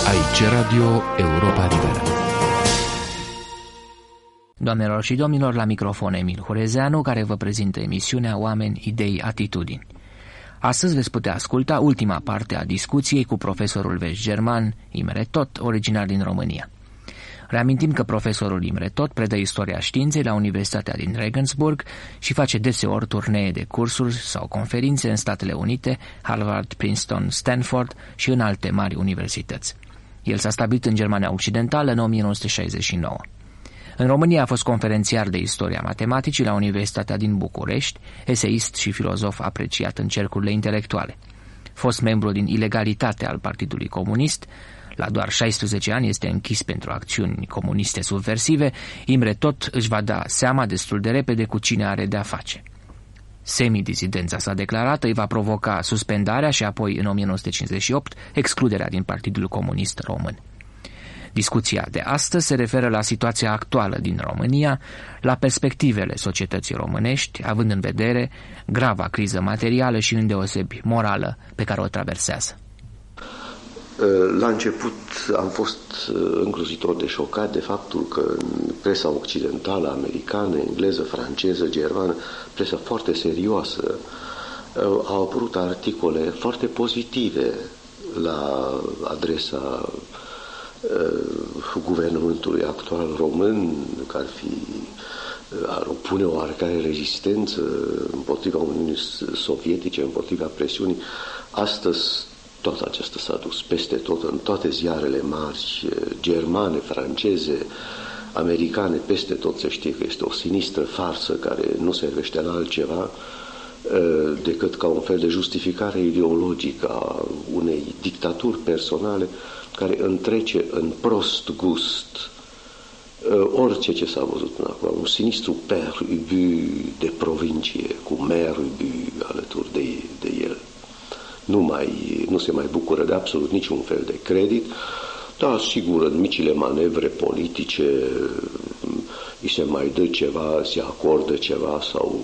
Aici Radio Europa Liberă. Doamnelor și domnilor, la microfon Emil Hurezeanu, care vă prezintă emisiunea Oameni, Idei, Atitudini. Astăzi veți putea asculta ultima parte a discuției cu profesorul vest-german Imre Toth, originar din România. Reamintim că profesorul Imre Toth predă istoria științei la Universitatea din Regensburg și face deseori turnee de cursuri sau conferințe în Statele Unite, Harvard, Princeton, Stanford și în alte mari universități. El s-a stabilit în Germania Occidentală în 1969. În România a fost conferențiar de istoria matematicii la Universitatea din București, eseist și filozof apreciat în cercurile intelectuale. Fost membru din ilegalitate al Partidului Comunist, la doar 16 ani este închis pentru acțiuni comuniste subversive, Imre Toth își va da seama destul de repede cu cine are de-a face. Semidizidența sa declarată îi va provoca suspendarea și apoi, în 1958, excluderea din Partidul Comunist Român. Discuția de astăzi se referă la situația actuală din România, la perspectivele societății românești, având în vedere grava criză materială și îndeosebi morală pe care o traversează. La început am fost îngrozitor de șocat de faptul că în presa occidentală, americană, engleză, franceză, germană, presa foarte serioasă, au apărut articole foarte pozitive la adresa guvernamentului actual român, că ar opune o oarecare rezistență împotriva Uniunii Sovietice, împotriva presiunii. Astăzi tot acesta s-a dus peste tot, în toate ziarele mari, germane, franceze, americane, peste tot se știe că este o sinistră farsă care nu servește la altceva decât ca un fel de justificare ideologică a unei dictaturi personale care întrece în prost gust orice ce s-a văzut până acum. Un sinistru père Ubu de provincie, cu mère Ubu alături de el. Nu se mai bucură de absolut niciun fel de credit, dar sigur în micile manevre politice îi se mai dă ceva, se acordă ceva sau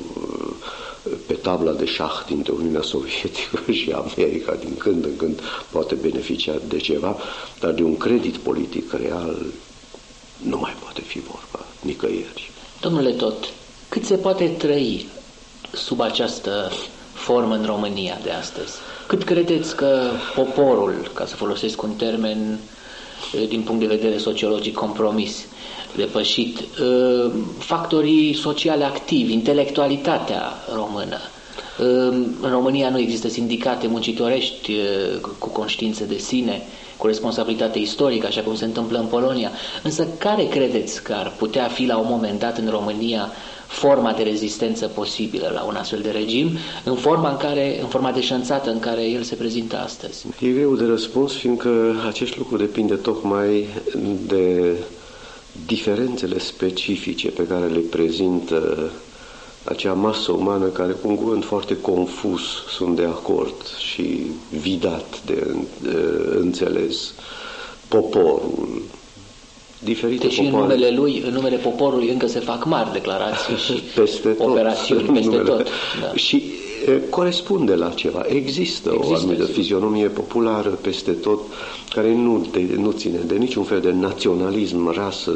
pe tabla de șah dintre Uniunea Sovietică și America din când în când poate beneficia de ceva, dar de un credit politic real nu mai poate fi vorba nicăieri. Domnule Toth, cât se poate trăi sub această formă în România de astăzi? Cât credeți că poporul, ca să folosesc un termen din punct de vedere sociologic compromis, depășit, factorii sociale activi, intelectualitatea română? În România nu există sindicate muncitorești cu conștiință de sine, cu responsabilitate istorică, așa cum se întâmplă în Polonia. Însă care credeți că ar putea fi la un moment dat în România forma de rezistență posibilă la un astfel de regim, în forma deșanțată în care el se prezintă astăzi? E greu de răspuns, fiindcă acest lucru depinde tocmai de diferențele specifice pe care le prezintă acea masă umană care, cu un cuvânt foarte confuz, sunt de acord și vidat de înțeles, poporul. Diferite deci popoare. În numele poporului încă se fac mari declarații și peste operațiuni peste tot. Da. Și corespunde la ceva. Există o anumită fizionomie populară peste tot care nu ține de niciun fel de naționalism, rasă.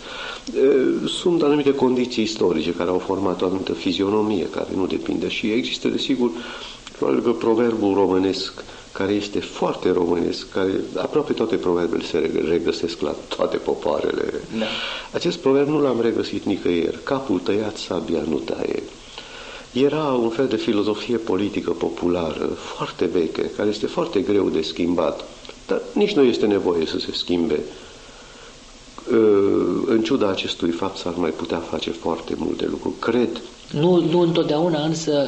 Sunt anumite condiții istorice care au format o anumită fizionomie care nu depinde și există, desigur, probabil că proverbul românesc care este foarte românesc, care aproape toate proverbele se regăsesc la toate popoarele. Da. Acest proverb nu l-am regăsit nicăieri. Capul tăiat, sabia nu taie. Era un fel de filozofie politică populară, foarte veche, care este foarte greu de schimbat, dar nici nu este nevoie să se schimbe. În ciuda acestui fapt s-ar mai putea face foarte multe lucruri, cred. Nu întotdeauna, însă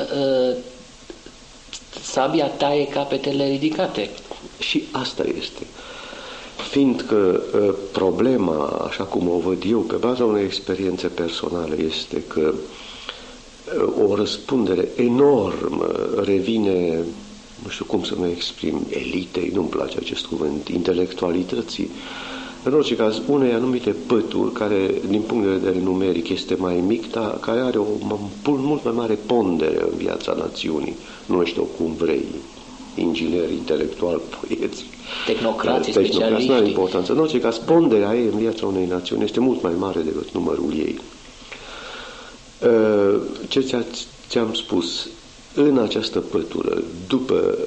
sabia taie capetele ridicate. Și asta este. Fiindcă problema, așa cum o văd eu, pe baza unei experiențe personale, este că o răspundere enormă revine, nu știu cum să mă exprim, elitei, nu-mi place acest cuvânt, intelectualității. În orice caz, unei anumite pături, care, din punct de vedere numeric, este mai mic, dar care are o mult mai mare pondere în viața națiunii. Numește-o cum vrei. ingineri, intelectuali, poeți, tehnocrații, specialiști. Nu are importanță. În orice caz, ponderea ei în viața unei națiuni este mult mai mare decât numărul ei. Ce ți-am spus, în această pătură, după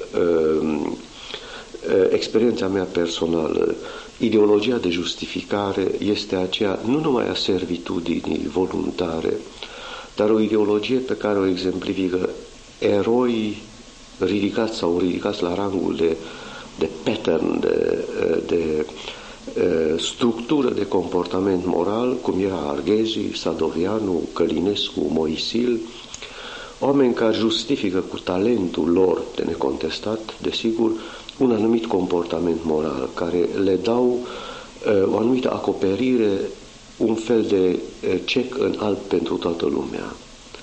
experiența mea personală, ideologia de justificare este aceea nu numai a servitudinii voluntare, dar o ideologie pe care o exemplifică eroi ridicați sau ridicați la rangul de pattern, de structură de comportament moral, cum era Arghezi, Sadoveanu, Călinescu, Moisil, oameni care justifică cu talentul lor de necontestat, desigur, un anumit comportament moral, care le dau o anumită acoperire, un fel de cec în alb pentru toată lumea.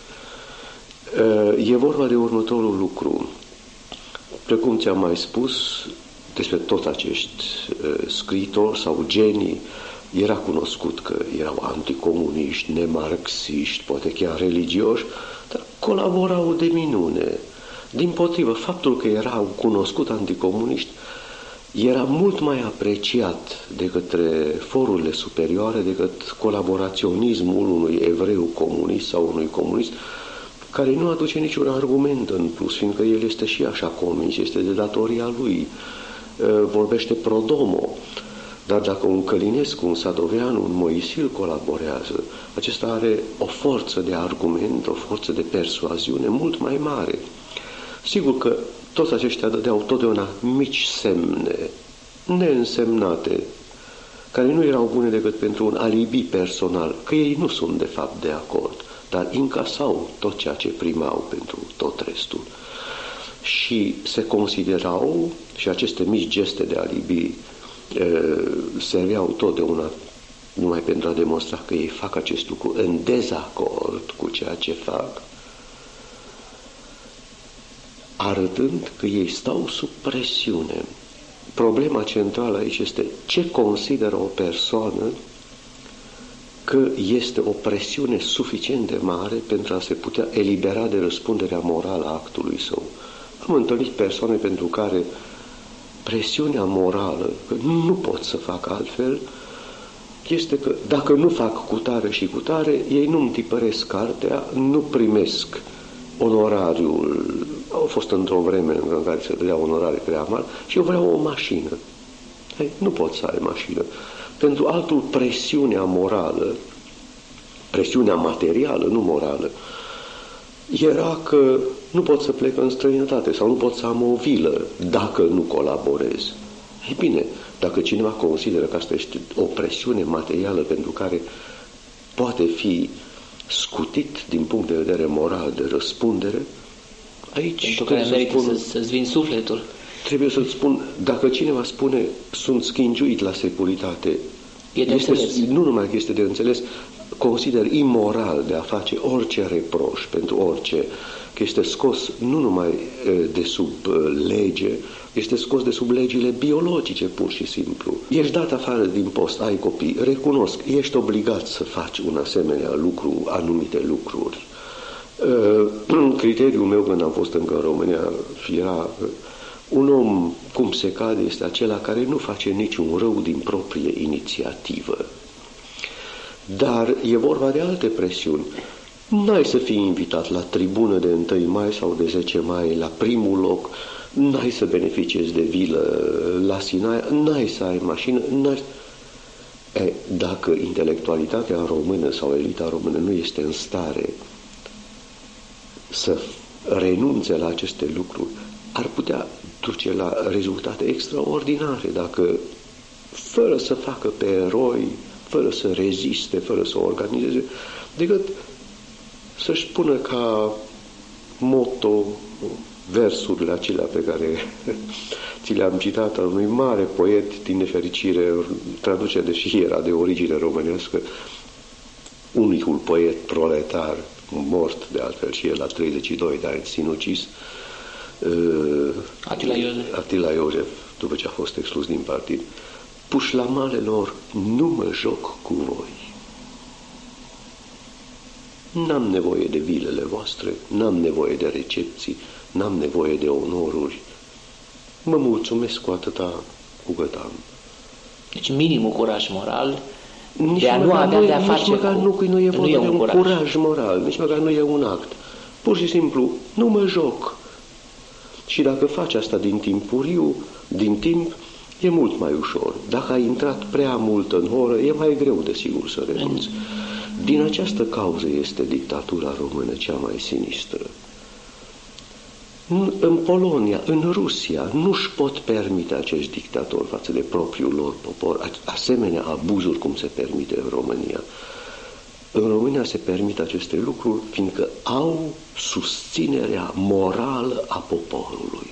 E vorba de următorul lucru. Precum ți-am mai spus, despre toți acești scriitori sau genii, era cunoscut că erau anticomuniști, nemarxiști, poate chiar religioși, dar colaborau de minune. Dimpotrivă, faptul că erau cunoscut anticomuniști era mult mai apreciat de către forurile superioare decât colaboraționismul unui evreu comunist sau unui comunist care nu aduce niciun argument în plus, fiindcă el este și așa convins, este de datoria lui, vorbește pro domo. Dar dacă un Călinescu, un Sadoveanu, un Moisil colaborează, acesta are o forță de argument, o forță de persuaziune mult mai mare. Sigur că toți aceștia dădeau totdeauna mici semne, neînsemnate, care nu erau bune decât pentru un alibi personal, că ei nu sunt de fapt de acord, dar încasau tot ceea ce primau pentru tot restul. Și se considerau, și aceste mici geste de alibi serveau totdeauna numai pentru a demonstra că ei fac acest lucru în dezacord cu ceea ce fac, arătând că ei stau sub presiune. Problema centrală aici este ce consideră o persoană că este o presiune suficient de mare pentru a se putea elibera de răspunderea morală a actului său. Am întâlnit persoane pentru care presiunea morală, că nu pot să fac altfel, este că dacă nu fac cutare și cutare, ei nu îmi tipăresc cartea, nu primesc onorariul. Au fost într-o vreme în care se dădea onorare prea mare și eu vreau o mașină. Nu pot să ai mașină. Pentru altul, presiunea morală, presiunea materială, nu morală, era că nu pot să plec în străinătate sau nu pot să am o vilă dacă nu colaborez. Ei bine, dacă cineva consideră că asta este o presiune materială pentru care poate fi scutit din punct de vedere moral de răspundere, aici pentru care merită să-ți vin sufletul. Trebuie să-ți spun, dacă cineva spune sunt schingiuit la securitate, nu numai că este de înțeles, consider imoral de a face orice reproș pentru orice, că este scos nu numai de sub lege, este scos de sub legile biologice, pur și simplu. Ești dat afară din post, ai copii, recunosc, ești obligat să faci un asemenea lucru, anumite lucruri. Criteriul meu când am fost încă în România era un om, cum se cade, este acela care nu face niciun rău din proprie inițiativă. Dar e vorba de alte presiuni. N-ai să fii invitat la tribună de 1 mai sau de 10 mai la primul loc, n-ai să beneficiezi de vilă la Sinaia, n-ai să ai mașină, dacă intelectualitatea română sau elita română nu este în stare să renunțe la aceste lucruri, ar putea duce la rezultate extraordinare dacă, fără să facă pe eroi, fără să reziste, fără să organizeze, decât să-și pună ca motto versurile acelea pe care ți le-am citat al unui mare poet, din nefericire, traduce, deși era de origine românească, unicul poet proletar, mort de altfel și el la 32 de ani, sinucis, Atila Iosef, după ce a fost exclus din partid: pușlamalelor, nu mă joc cu voi. N-am nevoie de vilele voastre, n-am nevoie de recepții, n-am nevoie de onoruri. mă mulțumesc cu atâta cu cât am. Deci minimul curaj moral de a nu avea de a face nici măcar cu... nu e vorba de un curaj moral, nici măcar nu e un act. Pur și simplu, nu mă joc. Și dacă faci asta din timp, e mult mai ușor. Dacă ai intrat prea mult în horă, e mai greu, desigur, să renunți. Din această cauză este dictatura română cea mai sinistră. În Polonia, în Rusia, nu-și pot permite acești dictatori față de propriul lor popor asemenea abuzuri cum se permite în România. În România se permit aceste lucruri fiindcă au susținerea morală a poporului.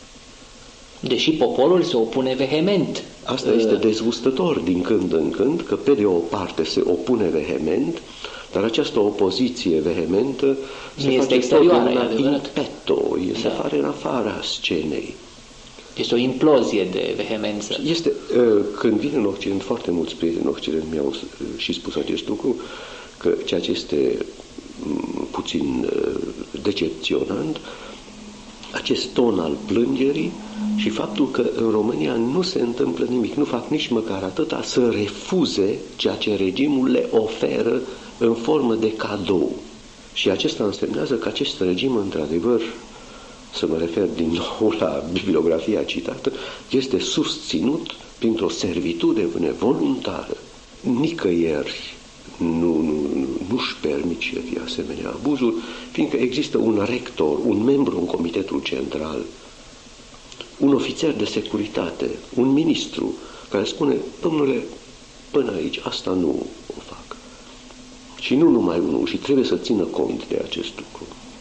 Deși poporul se opune vehement. Asta este dezgustător din când în când, că pe de o parte se opune vehement, dar această opoziție vehementă se face exterioară, in petto, se face în afara scenei. Este o implozie de vehemență. Când vin în Occident, foarte mulți prieteni în Occident mi-au și spus acest lucru, că ceea ce este puțin decepționant, acest ton al plângerii și faptul că în România nu se întâmplă nimic, nu fac nici măcar atâta să refuze ceea ce regimul le oferă în formă de cadou. Și acesta însemnează că acest regim, într-adevăr, să mă refer din nou la bibliografia citată, este susținut printr-o servitudine voluntară. Nicăieri nu-și permit șefii asemenea abuzuri, fiindcă există un rector, un membru în Comitetul Central, un ofițer de securitate, un ministru, care spune, domnule, până aici, asta nu o fac. Și nu numai unul, și trebuie să țină cont de acest lucru.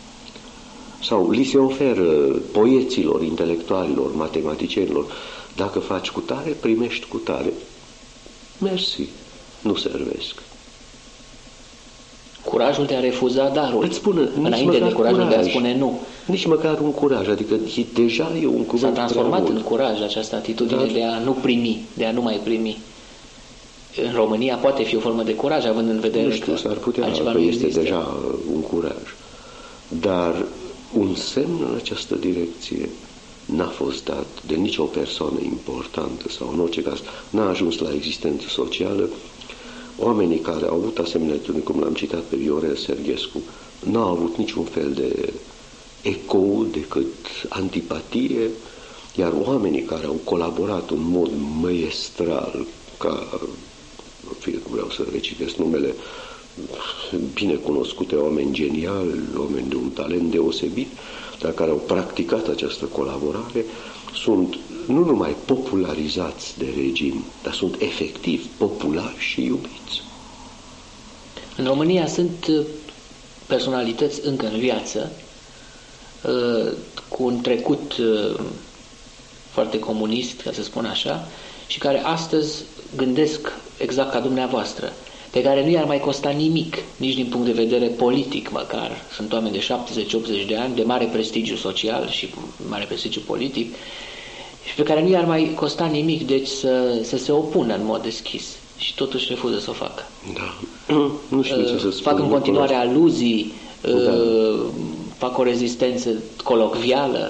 Sau li se oferă poeților, intelectualilor, matematicienilor, dacă faci cu tare, primești cu tare. Mersi, nu servesc. Curajul de a refuza darul, înainte de curajul de a spune nu. Nici măcar un curaj, adică deja e un cuvânt. S-a transformat în curaj această atitudine de a nu primi, de a nu mai primi. În România poate fi o formă de curaj, având în vedere că s-ar putea că este deja un curaj. Dar un semn în această direcție n-a fost dat de nicio persoană importantă sau în orice caz n-a ajuns la existență socială. Oamenii care au avut asemenea atitudini, cum l-am citat pe Viorel Serghescu, n-au avut niciun fel de ecou decât antipatie, iar oamenii care au colaborat în mod maestral, ca, vreau să recitesc numele bine cunoscute, oameni geniali, oameni de un talent deosebit, dar care au practicat această colaborare, sunt nu numai popularizați de regim, dar sunt efectiv populari și iubiți. În România sunt personalități încă în viață, cu un trecut foarte comunist, ca să spun așa, și care astăzi gândesc exact ca dumneavoastră, pe care nu i-ar mai costa nimic, nici din punct de vedere politic măcar. Sunt oameni de 70-80 de ani, de mare prestigiu social și mare prestigiu politic, și pe care nu i-ar mai costa nimic, deci să se opună în mod deschis. Și totuși refuză să o facă. Da. Nu știu ce să spun. Fac în continuare aluzii, fac o rezistență colocvială.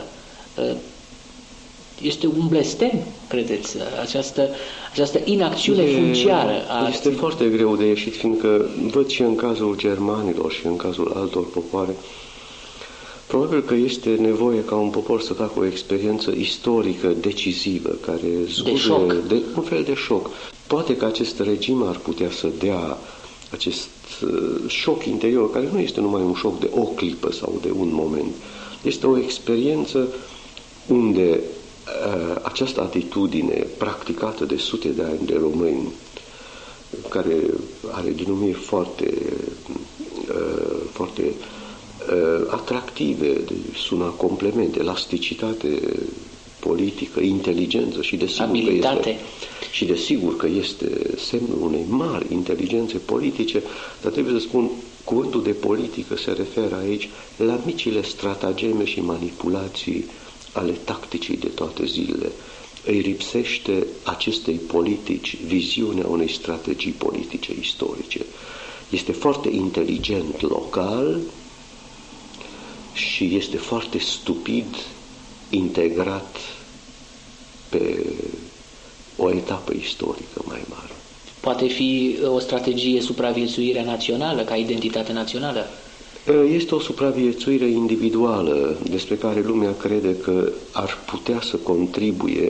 Este un blestem, credeți, această inacțiune funciară. Este foarte greu de ieșit, fiindcă văd și în cazul germanilor și în cazul altor popoare, probabil că este nevoie ca un popor să facă o experiență istorică decisivă, care de un fel de șoc. Poate că acest regim ar putea să dea acest șoc interior, care nu este numai un șoc de o clipă sau de un moment. Este o experiență unde această atitudine practicată de sute de ani de români, care are denumiri foarte atractive, sună complemente, elasticitate politică, inteligență și desigur că este semnul unei mari inteligențe politice, dar trebuie să spun, cuvântul de politică se referă aici la micile stratageme și manipulații ale tacticii de toate zilele. Îi lipsește acestei politici viziunea unei strategii politice istorice. Este foarte inteligent local și este foarte stupid integrat pe o etapă istorică mai mare. Poate fi o strategie supraviețuirea națională, ca identitate națională? Este o supraviețuire individuală despre care lumea crede că ar putea să contribuie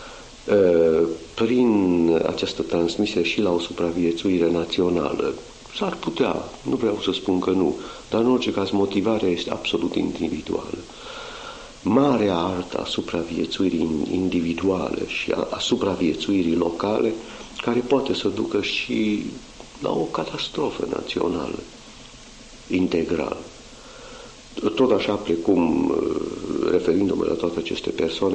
prin această transmisie și la o supraviețuire națională. S-ar putea, nu vreau să spun că nu, dar în orice caz motivarea este absolut individuală. Marea artă a supraviețuirii individuale și a supraviețuirii locale, care poate să ducă și la o catastrofă națională, integral. Tot așa precum, referindu-mă la toate aceste persoane,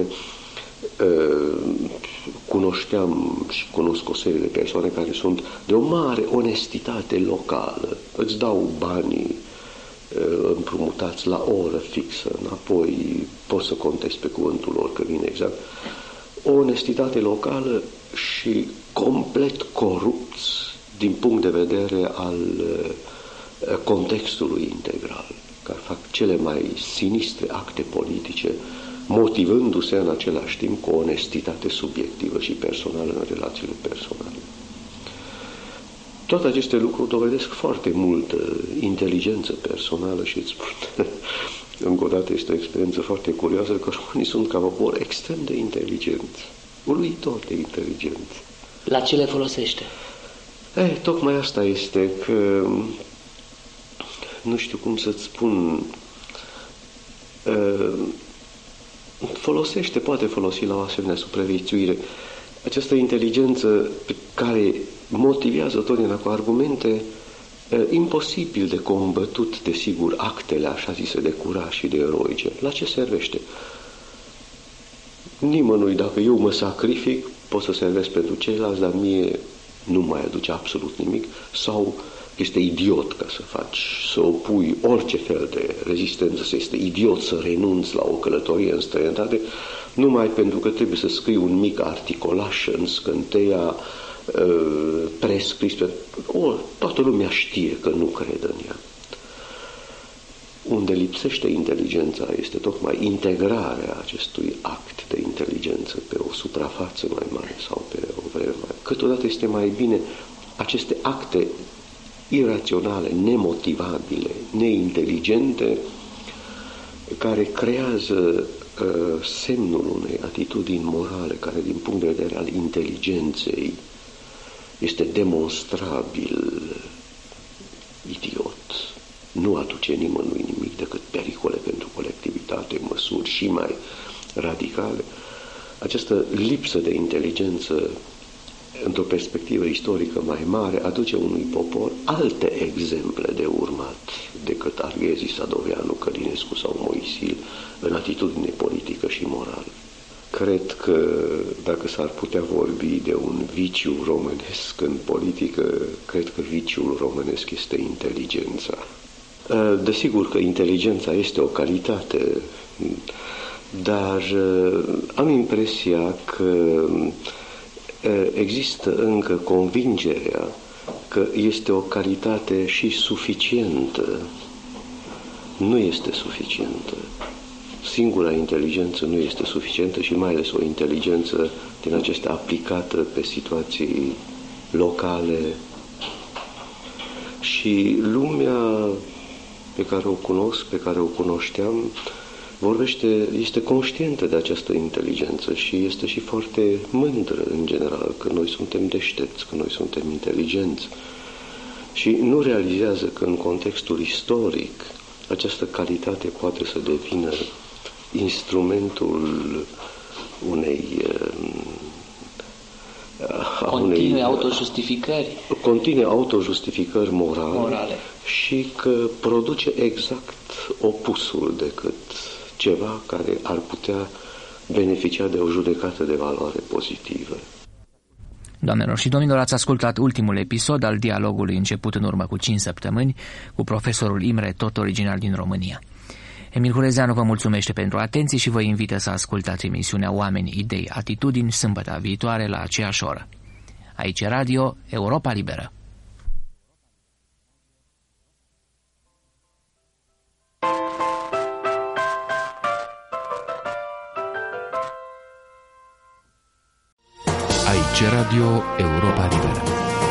cunoșteam și cunosc o serie de persoane care sunt de o mare onestitate locală. Îți dau banii împrumutați la o oră fixă, înapoi poți să contezi pe cuvântul lor că vine exact. O onestitate locală și complet corupți din punct de vedere al contextului integral, care fac cele mai sinistre acte politice, motivându-se în același timp cu o onestitate subiectivă și personală în relațiile personale. Toate aceste lucruri dovedesc foarte multă inteligență personală și îți spun, încă o dată este o experiență foarte curioasă, că românii sunt ca popor extrem de inteligenți, uluitor de inteligenți. La ce le folosește? Tocmai asta este, că nu știu cum să-ți spun, poate folosi la o asemenea supraviețuire această inteligență care motivează totdeauna cu argumente imposibil de combătut, desigur, actele așa zise de curaj și de eroice. La ce servește? Nimănui, dacă eu mă sacrific, pot să servesc pentru ceilalți, dar mie nu mai aduce absolut nimic, sau este idiot ca să opui orice fel de rezistență, să este idiot să renunți la o călătorie în străinătate, numai pentru că trebuie să scrii un mic articolaș în scânteia prescris. Toată lumea știe că nu cred în ea. Unde lipsește inteligența este tocmai integrarea acestui act de inteligență pe o suprafață mai mare sau pe o vreme mai mare. Câteodată este mai bine aceste acte iraționale, nemotivabile, neinteligente, care creează semnul unei atitudini morale care, din punct de vedere al inteligenței, este demonstrabil idiot. Nu aduce nimănui nimic decât pericole pentru colectivitate, măsuri și mai radicale. Această lipsă de inteligență într-o perspectivă istorică mai mare aduce unui popor alte exemple de urmat decât Arghezi, Sadoveanu, Călinescu sau Moisil în atitudine politică și morală. Cred că dacă s-ar putea vorbi de un viciu românesc în politică, cred că viciul românesc este inteligența. Desigur că inteligența este o calitate, dar am impresia că există încă convingerea că este o calitate și suficientă. Nu este suficientă. Singura inteligență nu este suficientă și mai ales o inteligență din acestea aplicată pe situații locale. Și lumea pe care o cunosc, pe care o cunoșteam, este conștientă de această inteligență și este și foarte mândră în general că noi suntem deștepți, că noi suntem inteligenți și nu realizează că în contextul istoric această calitate poate să devină instrumentul continue autojustificări morale și că produce exact opusul decât ceva care ar putea beneficia de o judecată de valoare pozitivă. Doamnelor și domnilor, ați ascultat ultimul episod al dialogului început în urmă cu 5 săptămâni cu profesorul Imre, tot original din România. Emil Hurezeanu vă mulțumește pentru atenție și vă invită să ascultați emisiunea Oameni, Idei, Atitudini sâmbătă viitoare la aceeași oră. Aici Radio Europa Liberă. Aici Radio Europa Liberă.